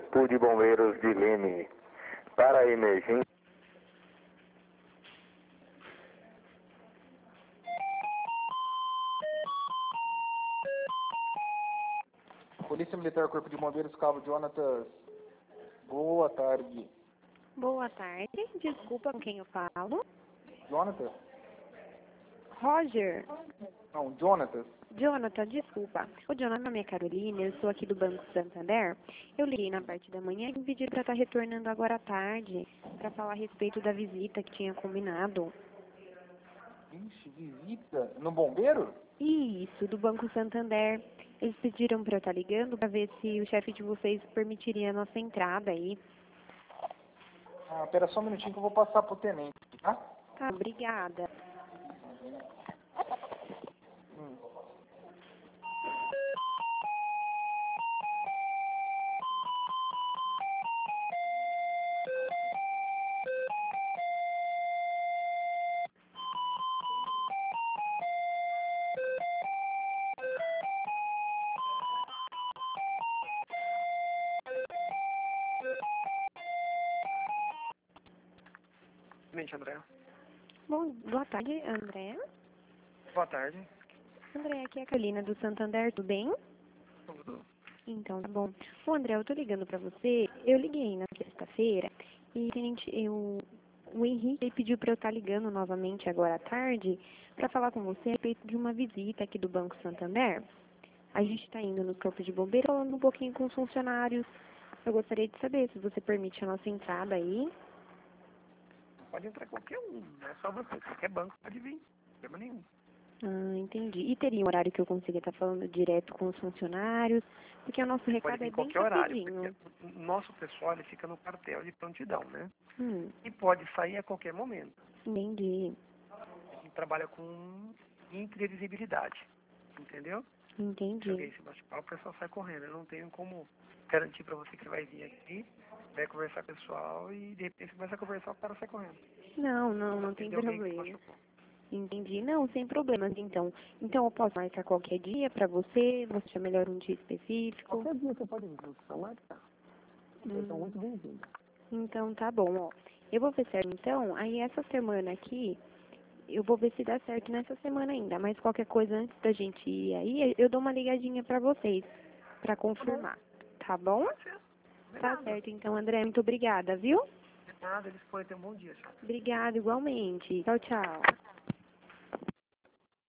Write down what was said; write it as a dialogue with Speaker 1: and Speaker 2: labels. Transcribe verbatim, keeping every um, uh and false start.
Speaker 1: Corpo de Bombeiros de Leme. Para a emergência.
Speaker 2: Polícia Militar, Corpo de Bombeiros, Cabo Jonatas. Boa tarde.
Speaker 3: Boa tarde, desculpa com quem eu falo.
Speaker 2: Jonatas?
Speaker 3: Roger.
Speaker 2: Não, Jonatas.
Speaker 3: Jonathan, desculpa. O Jonathan, meu nome é Carolina, eu sou aqui do Banco Santander. Eu liguei na parte da manhã e me pediram para estar retornando agora à tarde, para falar a respeito da visita que tinha combinado.
Speaker 2: Ixi, visita? No bombeiro?
Speaker 3: Isso, do Banco Santander. Eles pediram para eu estar ligando para ver se o chefe de vocês permitiria a nossa entrada aí.
Speaker 2: Ah, pera só um minutinho que eu vou passar pro tenente, tá?
Speaker 3: Tá, obrigada.
Speaker 2: Hum.
Speaker 4: Mente, André.
Speaker 3: Bom, boa tarde, André.
Speaker 4: Boa tarde.
Speaker 3: André, aqui é a Carolina do Santander, tudo bem?
Speaker 4: Tudo.
Speaker 3: Então, tá bom. Ô, André, eu tô ligando pra você. Eu liguei na sexta-feira e tenente, eu, o Henrique pediu pra eu estar ligando novamente agora à tarde pra falar com você a respeito de uma visita aqui do Banco Santander. A gente tá indo no corpo de bombeiro falando um pouquinho com os funcionários. Eu gostaria de saber se você permite a nossa entrada aí.
Speaker 4: Pode entrar qualquer um, não é só você. Qualquer banco pode vir, não tem problema nenhum.
Speaker 3: Ah, entendi. E teria um horário que eu consiga estar falando direto com os funcionários? Porque o nosso
Speaker 4: Pode
Speaker 3: recado
Speaker 4: vir
Speaker 3: é
Speaker 4: em
Speaker 3: bem
Speaker 4: qualquer horário,
Speaker 3: rapidinho.
Speaker 4: porque o nosso pessoal ele fica no quartel de prontidão, né?
Speaker 3: Hum,
Speaker 4: E pode sair a qualquer momento.
Speaker 3: entendi.
Speaker 4: A gente trabalha com imprevisibilidade, entendeu? Se
Speaker 3: Entendi.
Speaker 4: alguém se machucar, o pessoal sai correndo. Eu não tenho como garantir pra você que vai vir aqui, vai conversar com o pessoal e de repente você começa a conversar, o cara sai correndo.
Speaker 3: Não, não, não tem
Speaker 4: Entendeu? Alguém que se
Speaker 3: problema.
Speaker 4: machucou.
Speaker 3: Entendi. Não, sem problemas, então. Então eu posso marcar qualquer dia pra você? Você acha melhor um dia específico?
Speaker 4: Qualquer dia você pode vir, só marcar. Vocês são
Speaker 3: Hum,
Speaker 4: muito bem-vindos.
Speaker 3: então tá bom, ó. Eu vou ver certo, então. Aí essa semana aqui, eu vou ver se dá certo nessa semana ainda. Mas qualquer coisa antes da gente ir aí, eu dou uma ligadinha pra vocês, pra confirmar. Tá bom?
Speaker 4: Pode ser. De
Speaker 3: Tá
Speaker 4: nada.
Speaker 3: certo, então, André. Muito obrigada, viu?
Speaker 4: De nada, eles podem ter um bom dia, tchau.
Speaker 3: Obrigada, igualmente. Tchau, tchau.